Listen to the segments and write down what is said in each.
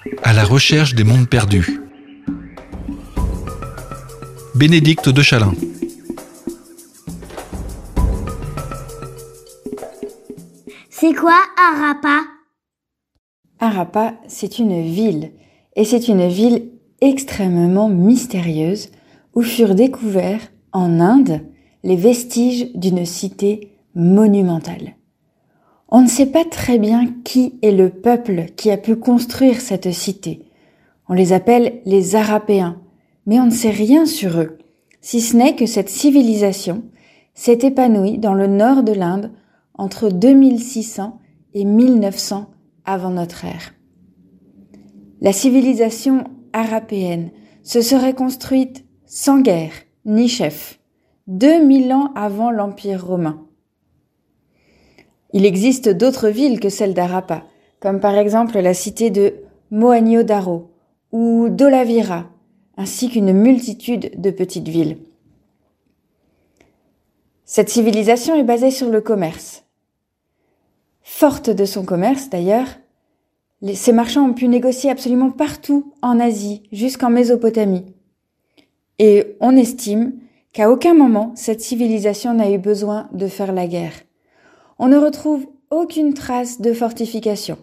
À la recherche des mondes perdus. Bénédicte de Chalin. C'est quoi Harappa ? Harappa, c'est une ville, et c'est une ville extrêmement mystérieuse où furent découverts, en Inde, les vestiges d'une cité monumentale. On ne sait pas très bien qui est le peuple qui a pu construire cette cité. On les appelle les Harapéens, mais on ne sait rien sur eux, si ce n'est que cette civilisation s'est épanouie dans le nord de l'Inde entre 2600 et 1900 avant notre ère. La civilisation harapéenne se serait construite sans guerre ni chef, 2000 ans avant l'Empire romain. Il existe d'autres villes que celle d'Harappa, comme par exemple la cité de Mohenjo-daro ou Dholavira, ainsi qu'une multitude de petites villes. Cette civilisation est basée sur le commerce. Forte de son commerce d'ailleurs, ces marchands ont pu négocier absolument partout en Asie, jusqu'en Mésopotamie. Et on estime qu'à aucun moment cette civilisation n'a eu besoin de faire la guerre. On ne retrouve aucune trace de fortification,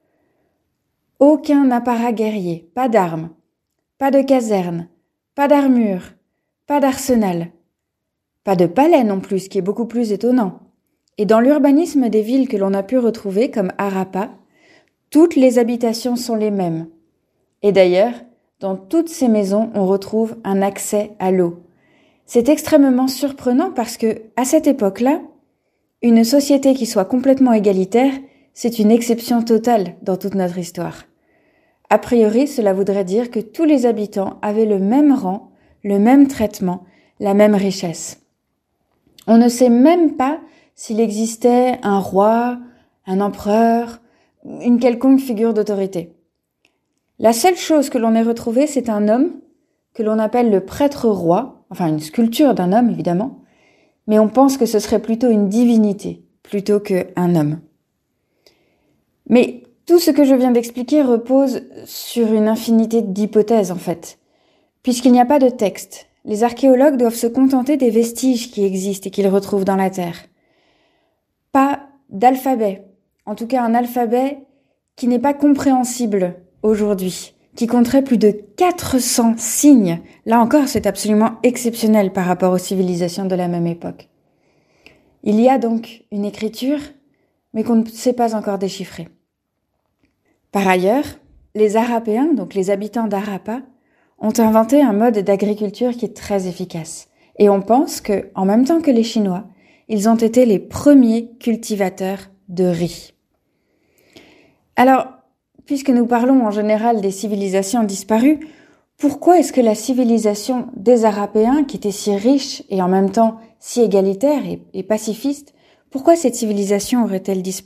aucun appareil guerrier, pas d'armes, pas de caserne, pas d'armure, pas d'arsenal, pas de palais non plus, ce qui est beaucoup plus étonnant. Et dans l'urbanisme des villes que l'on a pu retrouver, comme Harappa, toutes les habitations sont les mêmes. Et d'ailleurs, dans toutes ces maisons, on retrouve un accès à l'eau. C'est extrêmement surprenant parce que, à cette époque-là, une société qui soit complètement égalitaire, c'est une exception totale dans toute notre histoire. A priori, cela voudrait dire que tous les habitants avaient le même rang, le même traitement, la même richesse. On ne sait même pas s'il existait un roi, un empereur, une quelconque figure d'autorité. La seule chose que l'on ait retrouvée, c'est un homme que l'on appelle le prêtre roi, enfin une sculpture d'un homme évidemment, mais on pense que ce serait plutôt une divinité, plutôt qu'un homme. Mais tout ce que je viens d'expliquer repose sur une infinité d'hypothèses en fait. Puisqu'il n'y a pas de texte, les archéologues doivent se contenter des vestiges qui existent et qu'ils retrouvent dans la terre. Pas d'alphabet, en tout cas un alphabet qui n'est pas compréhensible aujourd'hui, qui compterait plus de 400 signes. Là encore, c'est absolument exceptionnel par rapport aux civilisations de la même époque. Il y a donc une écriture, mais qu'on ne sait pas encore déchiffrer. Par ailleurs, les Harapéens, donc les habitants d'Harappa, ont inventé un mode d'agriculture qui est très efficace. Et on pense que, en même temps que les Chinois, ils ont été les premiers cultivateurs de riz. Alors, puisque nous parlons en général des civilisations disparues, pourquoi est-ce que la civilisation des Harapéens, qui était si riche et en même temps si égalitaire et pacifiste, pourquoi cette civilisation aurait-elle disparu ?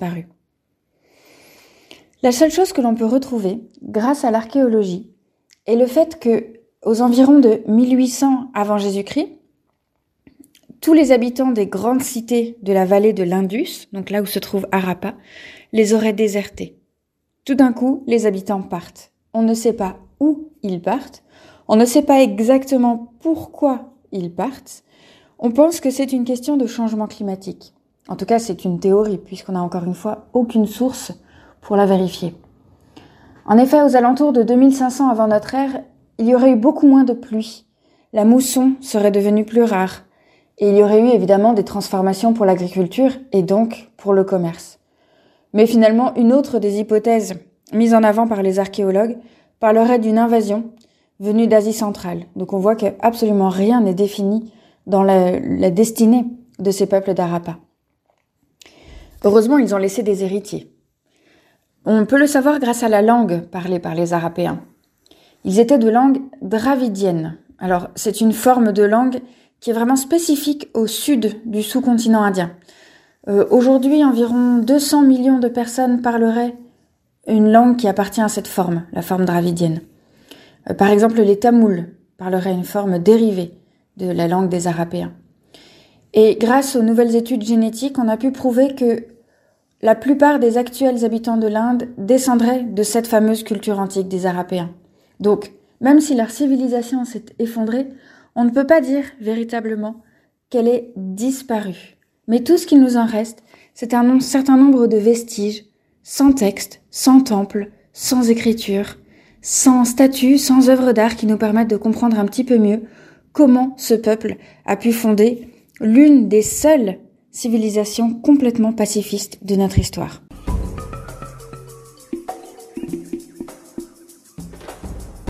La seule chose que l'on peut retrouver, grâce à l'archéologie, est le fait que, aux environs de 1800 avant Jésus-Christ, tous les habitants des grandes cités de la vallée de l'Indus, donc là où se trouve Harappa, les auraient désertés. Tout d'un coup, les habitants partent. On ne sait pas où ils partent. On ne sait pas exactement pourquoi ils partent. On pense que c'est une question de changement climatique. En tout cas, c'est une théorie, puisqu'on n'a encore une fois aucune source pour la vérifier. En effet, aux alentours de 2500 avant notre ère, il y aurait eu beaucoup moins de pluie. La mousson serait devenue plus rare. Et il y aurait eu évidemment des transformations pour l'agriculture et donc pour le commerce. Mais finalement, une autre des hypothèses mises en avant par les archéologues parlerait d'une invasion venue d'Asie centrale. Donc on voit que absolument rien n'est défini dans la destinée de ces peuples d'Harappa. Heureusement, ils ont laissé des héritiers. On peut le savoir grâce à la langue parlée par les Harapéens. Ils étaient de langue dravidienne. Alors, c'est une forme de langue qui est vraiment spécifique au sud du sous-continent indien. Aujourd'hui, environ 200 millions de personnes parleraient une langue qui appartient à cette forme, la forme dravidienne. Par exemple, les Tamouls parleraient une forme dérivée de la langue des Harapéens. Et grâce aux nouvelles études génétiques, on a pu prouver que la plupart des actuels habitants de l'Inde descendraient de cette fameuse culture antique des Arapéens. Donc, même si leur civilisation s'est effondrée, on ne peut pas dire véritablement qu'elle est disparue. Mais tout ce qu'il nous en reste, c'est un certain nombre de vestiges, sans texte, sans temple, sans écriture, sans statues, sans œuvres d'art qui nous permettent de comprendre un petit peu mieux comment ce peuple a pu fonder l'une des seules civilisations complètement pacifistes de notre histoire.